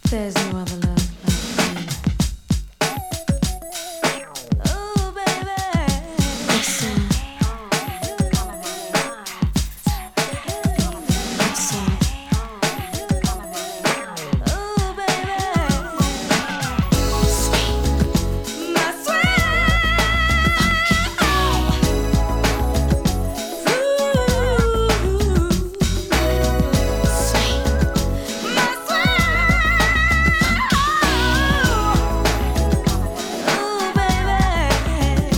There's no other love like me. Oh, baby. Listen. Listen. Oh, baby. Sweet. My sweet. Ooh. Sweet. My sweet. Oh, baby.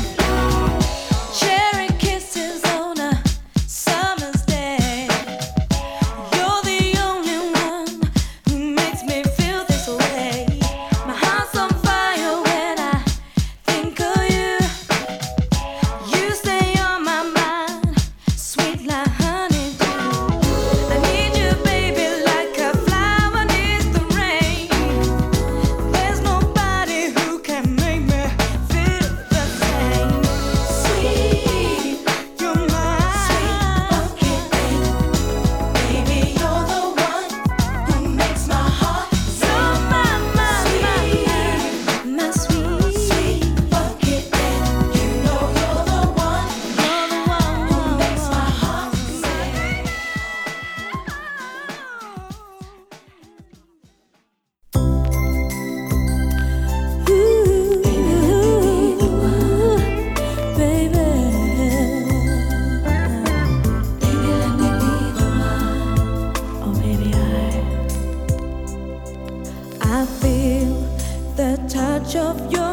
Cherry kisses on a summer's day. You're the only one who makes me feel this way. My heart's on fire when I think of you. You stay on my mind, sweet like honeydew. I need you, baby, like a flower needs the rain. There's nobody who can make me feel the same. Sweet, you're my sweet pumpkin. Baby, you're the one who makes my heart sing. You're my sweet pumpkin. You know you're the one who makes my heart sing. Ooh, baby, let me be the one. Oh, baby, I feel the touch of your